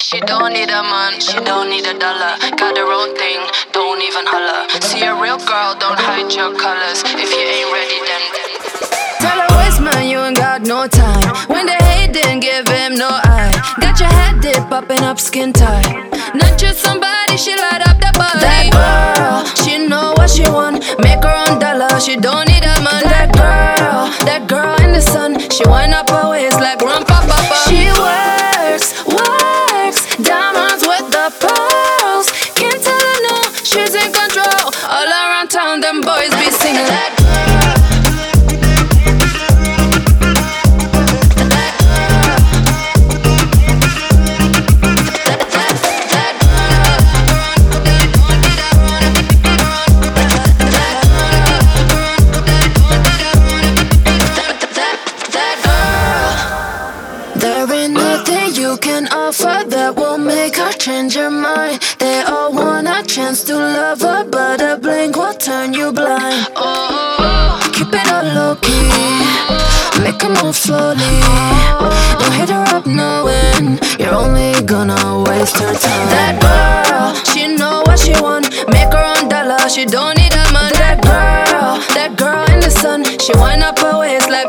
She don't need a man, she don't need a dollar. Got her own thing, don't even holler. See a real girl, don't hide your colors. If you ain't ready, then tell her waste man, you ain't got no time. When they hate, then give him no eye. Got your head dip, popping up skin tight. Not just somebody, she light up the body. That girl, she know what she want. Make her own dollar, she don't need a man. That girl in the sun, she wind up her waist like rumpa papa. She works, diamonds with the pearls. Can't tell her no, she's in control. All around town, them boys be singing that girl. There ain't nothing you can offer that will make her change her mind. They all want a chance to love her, but a blink will turn you blind. Keep it all low-key, make her move slowly. Don't hit her up knowing you're only gonna waste her time. That girl, she know what she want. Make her own dollar, she don't need a man. That girl in the sun, she wind up her waist like